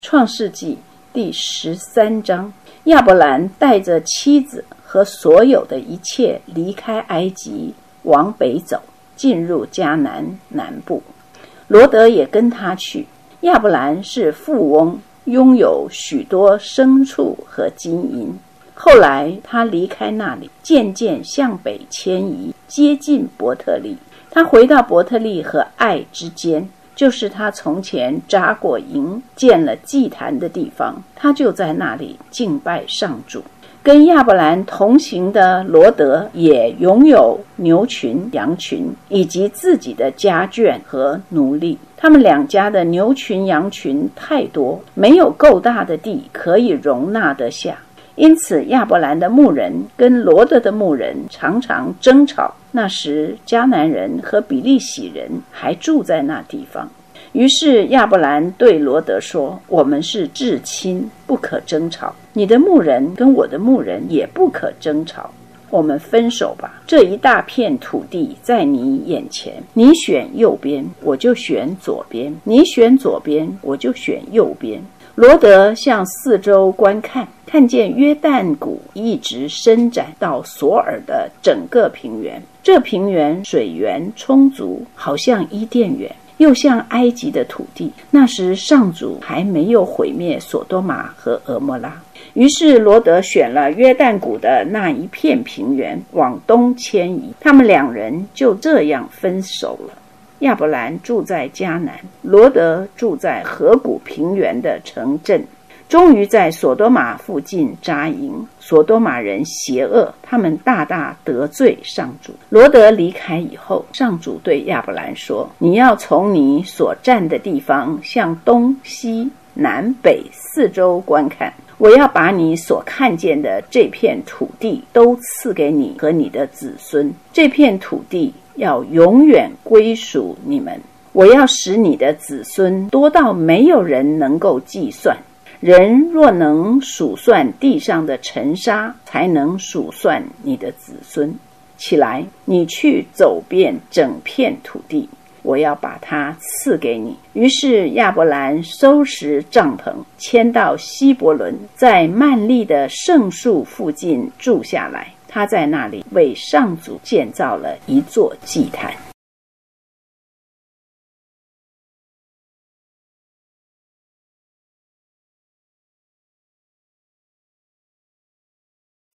创世纪第13章，亚伯兰带着妻子和所有的一切离开埃及，往北走，进入迦南南部。罗德也跟他去。亚伯兰是富翁，拥有许多牲畜和金银。后来他离开那里，渐渐向北迁移，接近伯特利。他回到伯特利和爱之间，就是他从前扎过营建了祭坛的地方，他就在那里敬拜上主。跟亚伯兰同行的罗德也拥有牛群、羊群，以及自己的家眷和奴隶。他们两家的牛群、羊群太多，没有够大的地可以容纳得下。因此亚伯兰的牧人跟罗德的牧人常常争吵。那时迦南人和比利洗人还住在那地方。于是亚伯兰对罗德说，我们是至亲，不可争吵，你的牧人跟我的牧人也不可争吵，我们分手吧。这一大片土地在你眼前，你选右边，我就选左边；你选左边，我就选右边。罗德向四周观看，看见约旦谷一直伸展到索尔的整个平原，这平原水源充足，好像伊甸园，又像埃及的土地。那时上主还没有毁灭所多玛和蛾摩拉。于是罗德选了约旦谷的那一片平原，往东迁移。他们两人就这样分手了。亚伯兰住在迦南，罗德住在河谷平原的城镇。终于在所多玛附近扎营。所多玛人邪恶，他们大大得罪上主。罗德离开以后，上主对亚伯兰说，你要从你所站的地方向东西南北四周观看，我要把你所看见的这片土地都赐给你和你的子孙，这片土地要永远归属你们。我要使你的子孙多到没有人能够计算，人若能数算地上的尘沙，才能数算你的子孙。起来，你去走遍整片土地，我要把它赐给你。于是亚伯兰收拾帐篷，迁到希伯伦，在曼利的圣树附近住下来。他在那里为上主建造了一座祭坛。